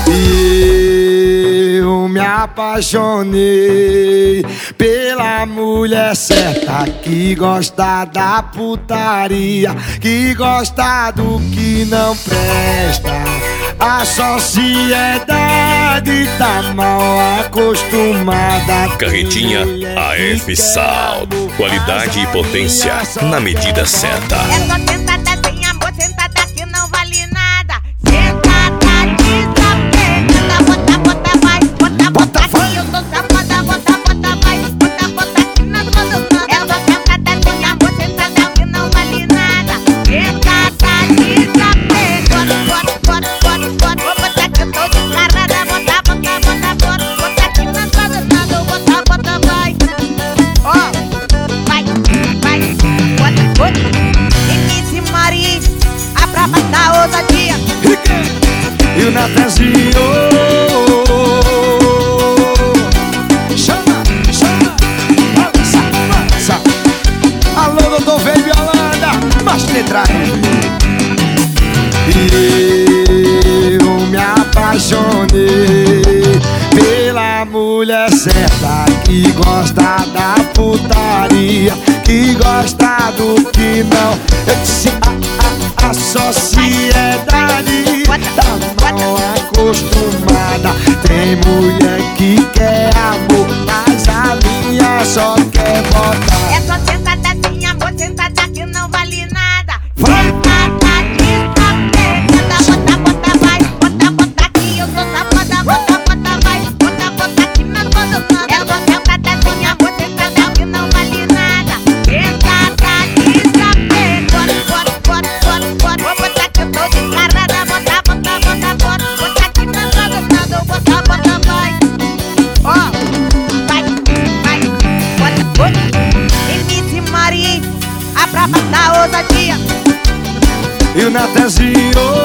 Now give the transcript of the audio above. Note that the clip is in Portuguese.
Eu me apaixonei pela mulher certa, que gosta da putaria, que gosta do que não presta. A sociedade tá mal acostumada. Carretinha AF Sound. Qualidade e potência na medida certa. É só sentada sem amor, sentada que não vale nada. Sentada desapegada, bota, bota, vai, bota, bota aqui, eu tô safada, bota, bota, vai, bota, bota aqui nas mãos. É só sentada sem amor, sentada que não vale nada. Sentada desapegada, bota, bota, bota, bota, vou botar que eu tô descarada, bota, bota, bota, bota, bota aqui nas mãos, bota, bota, vai. Ó, vai, vai, bota, bota. MC Mari, a prova da ousadia. E o Natanzinho, chama, chama, balança, balança. Alô, doutor Veio Yolanda, baixa letragem. Eu me apaixonei pela mulher certa, que gosta da putaria, que gosta do que não. Eu disse a sociedade tá mal acostumada. Tem mulher que quer amor, mas a minha só quer botar. É só sentada sem amor, sentada que não vale nada. Vai. Sentada desapegada, bota, bota, vai, bota, bota aqui, eu tô safada, bota, bota, vai, bota, bota aqui nas mãos. É só sentada sem amor, sentada que não vale nada. Sentada desapegada, bota, bota, bota, bota, vou botar que eu tô descarada, bota, bota, bota, bota, bota aqui nas mãos, bota, bota, vai. Ó, vai, vai, bota, bota. MC Mari, a prova da ousadia. E o Natanzinho,